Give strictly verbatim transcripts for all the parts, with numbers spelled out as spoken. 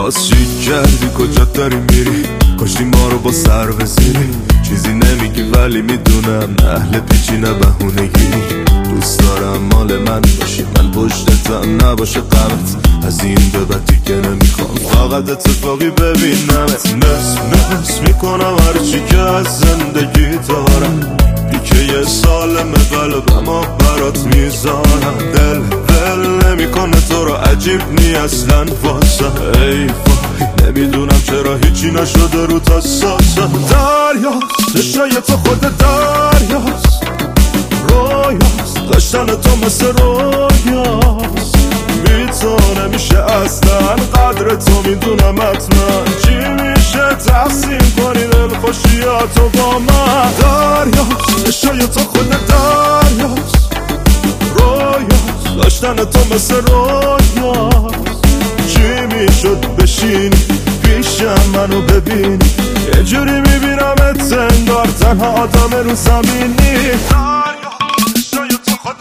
باز چی کردی کجا داری میری؟ کاشتی ما رو با سر بزیری. چیزی نمیگی ولی میدونم اهل پیچی نه بهونگی. دوست دارم مال من باشی، من پشتتم نباشه غمت. از این به بعد دیگه نمیخوام فقط اتفاقی ببینمت. نس نس میکنم هرچی که از زندگی دارم. دیگه یه سالم قلبم و برات میذارم. دل دل نمیکنه تو رو عجیب نی اصلا واسه. ای وای نمیدونم چرا هیچی نشده رو تا ساسه. دریاست چشای تو خود دریاست، رویاست داشتن تو مثل رویاست. بی تو نمیشه اصلا قدر تو میدونم حتما. چی میشه تقسیم کنی دل خوشیاتو با من؟ دریاست چشای تو خود دریاست، رویاست داشتن تو مثل رویاست. چی میشد بشینی پیشم منو ببینی؟ یه جوری میبینمت انگار تنها آدم رو زمینی. دریاست چشای تو خود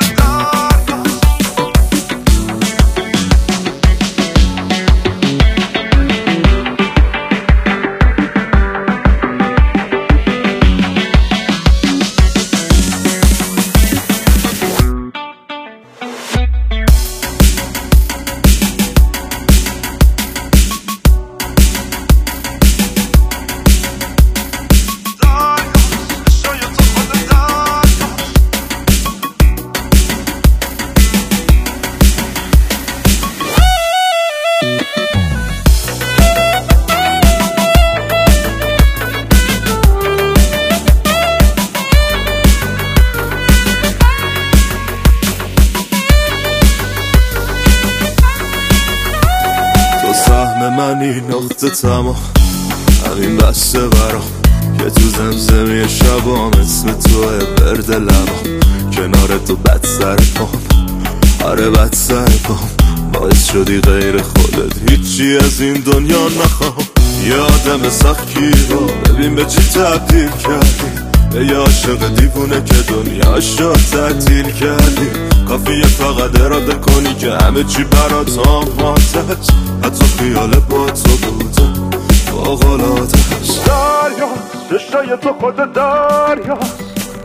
منی نقطه تمام همین بسته برام که تو زمزمی شبام اسم توه برد لبام. کنار تو بد سر پام، آره بد سر پام. باعث شدی غیر خودت هیچی از این دنیا نخوام. یادم سخی رو ببین به چی تبدیل کردی. به یه عاشق دیوونه که دنیاشو تعطیل کردی. کافیه فقط اراده کنی که همه چی برات آماده است. حتی خیال با تو بودم فوق‌العاده است. دریاست چشای تو خود دریاست،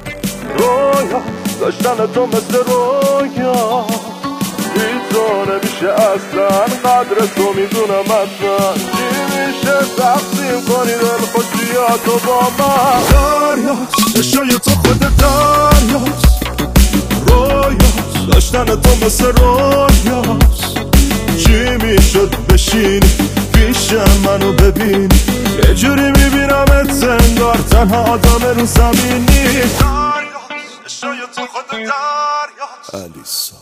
رویاست داشتن تو مثل رویاست. بی تو نمیشه اصلا قدر تو میدونم حتما. چی میشه تقسیم کنی دل خوشیاتو با من؟ دریاست چشای تو خود دریاست، رویاست داشتن تو مثل رویاست. چی میشد بشینی پیشم منو ببینی؟ یه جوری میبینمت انگار تنها آدم رو زمینی. دریاست چشای تو خود دریاست.